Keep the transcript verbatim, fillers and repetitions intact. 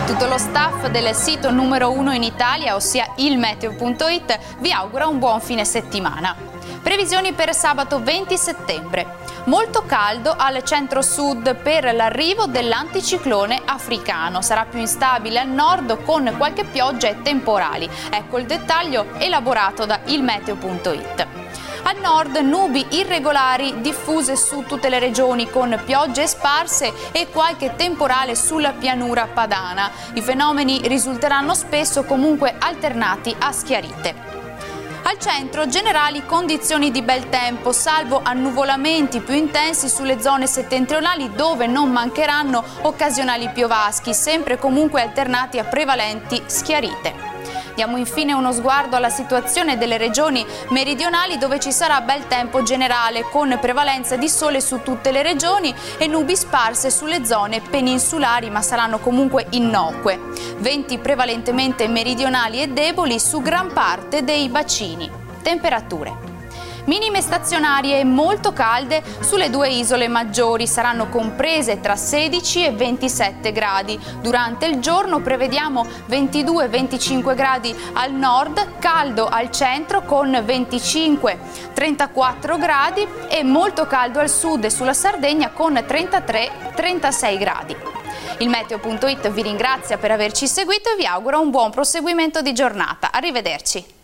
Tutto lo staff del sito numero uno in Italia, ossia il meteo punto it, vi augura un buon fine settimana. Previsioni per sabato venti settembre. Molto caldo al centro-sud per l'arrivo dell'anticiclone africano. Sarà più instabile al nord con qualche pioggia e temporali. Ecco il dettaglio elaborato da il meteo punto it. Al nord nubi irregolari diffuse su tutte le regioni con piogge sparse e qualche temporale sulla pianura padana. I fenomeni risulteranno spesso comunque alternati a schiarite. Al centro generali condizioni di bel tempo, salvo annuvolamenti più intensi sulle zone settentrionali dove non mancheranno occasionali piovaschi, sempre comunque alternati a prevalenti schiarite. Diamo infine uno sguardo alla situazione delle regioni meridionali dove ci sarà bel tempo generale con prevalenza di sole su tutte le regioni e nubi sparse sulle zone peninsulari ma saranno comunque innocue. Venti prevalentemente meridionali e deboli su gran parte dei bacini. Temperature. Minime stazionarie molto calde sulle due isole maggiori, saranno comprese tra sedici e ventisette gradi. Durante il giorno prevediamo ventidue venticinque gradi al nord, caldo al centro con venticinque trentaquattro gradi e molto caldo al sud e sulla Sardegna con trentatré trentasei gradi. Il meteo punto it vi ringrazia per averci seguito e vi augura un buon proseguimento di giornata. Arrivederci.